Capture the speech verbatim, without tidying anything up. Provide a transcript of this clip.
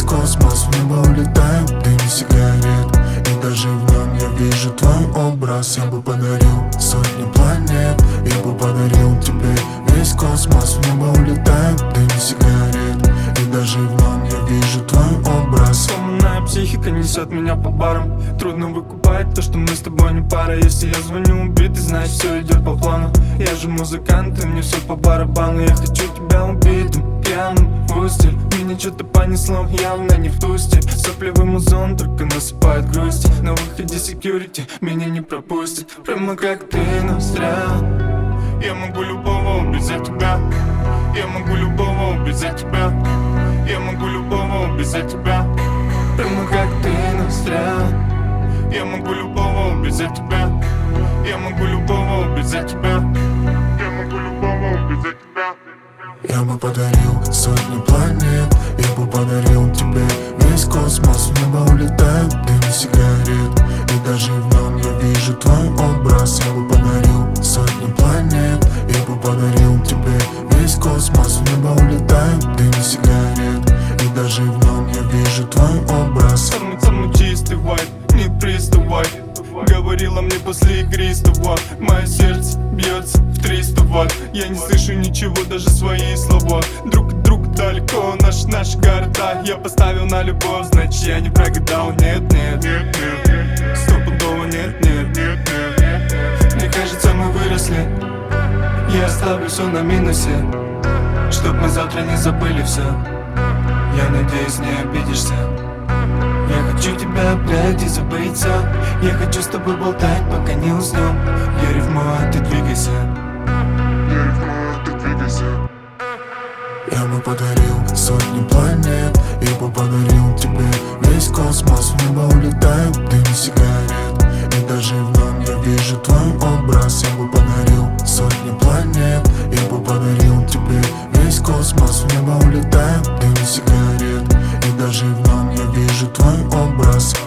космос, в небо улетает дым сигарет, и даже в нем я вижу твой образ. Я бы подарил сотни планет, я бы подарил тебе весь космос, в небо улетает дым сигарет, и даже в нем я вижу твой образ. Сломанная психика несет меня по барам. Трудно выкупать то, что мы с тобой не пара. Если я звоню убитый, значит все идет по плану. Я же музыкант, и мне все по барабану. Я хочу тебя убитым, пьяным в устель. Меня что-то понесло, явно не в ту стиль. Сопливый музон только насыпает грусти. На выходе секьюрити меня не пропустит. Прямо как ты, но зря. Я могу любого убить за тебя. Я могу любого убить за тебя. Я могу любого убить за тебя. Прямо как ты, но зря. Я могу любого убить за тебя. Я могу любого убить за тебя. Я могу любого убить за тебя. Я бы подарил сотни планет, я бы подарил тебе весь космос, в небо улетает дым сигарет, и даже в нем я вижу твой образ. Я бы подарил сотни планет, я бы подарил тебе весь космос, в небо улетает дым сигарет, и даже в нем я вижу твой образ. Самый-самый чистый вайб, не приставай. Говорила мне после игристого. Мое сердце бьется в триста ватт. Я не слышу ничего, даже свои слова. Друг от друга далеко, наш, наши города. Я поставил на любовь, значит я не прогадал. Нет, нет, нет, нет. Стопудово нет, нет, нет, нет. Мне кажется, мы выросли. Я оставлю все на минусе, чтоб мы завтра не забыли все. Я надеюсь, не обидишься. Я хочу тебя обнять и забыть все. Я хочу с тобой болтать, пока не уснем. Я рифмую, а ты двигайся. Я рифмую, а ты двигайся. Я бы подарил сотни планет, я бы подарил тебе весь космос, в небо улетает дым сигарет, и даже в нем я вижу твой образ. Я бы подарил сотни планет, я бы подарил тебе весь космос, в небо улетает дым сигарет, и даже в нем я вижу твой образ.